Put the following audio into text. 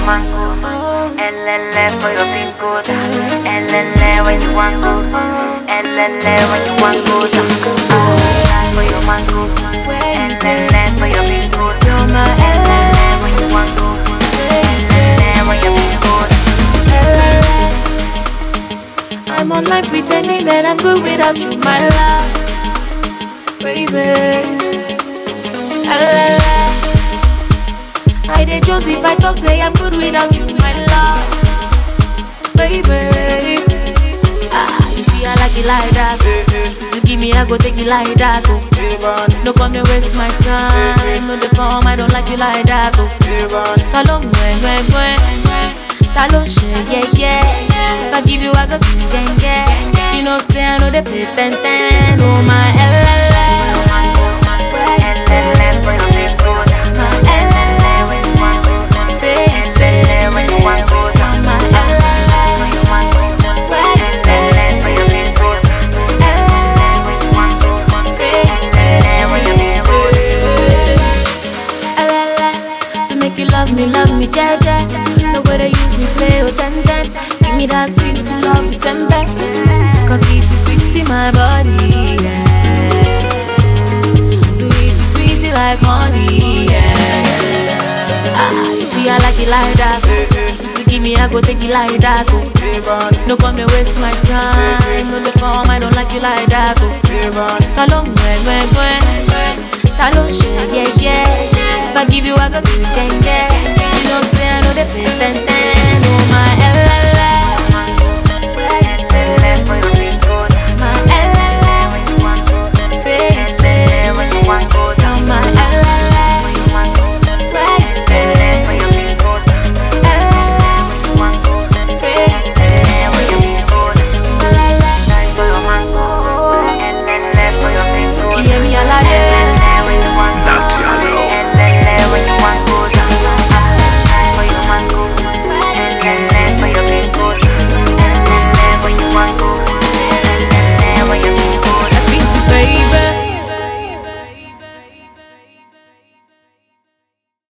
mango. LL for your pin code. LL when you want go. LL when you want go. For your mango. LL for your pin code. LL when you want go. LL when your pin code. I'm online pretending that I'm good without you, my love, baby. I did just if I talk, say I'm good without you, my love, baby. You see, I like it like that. If you give me, I go take it like that. No come to waste my time. No the form, I don't like you like that. Talon, when. Talon, yeah. If I give you, I go get. You know, say I know they play ten. Oh my LL. For your pin code. LL when you want go. LL when you want go. LL when you want go. LL for your pin code. LL when you want go. LL when your pin code. LL, so make you love me, jaja. No way to use me, play or ten. Give me that sweet love, December. Cause it's sweet in my body, yeah. Sweet like money, yeah. You see, I like it like that. If you give me, I go take it like that. No come to waste my time. No the form, I don't like you like that. Talon, when. Talon, yeah. If I give you, I go get. You know,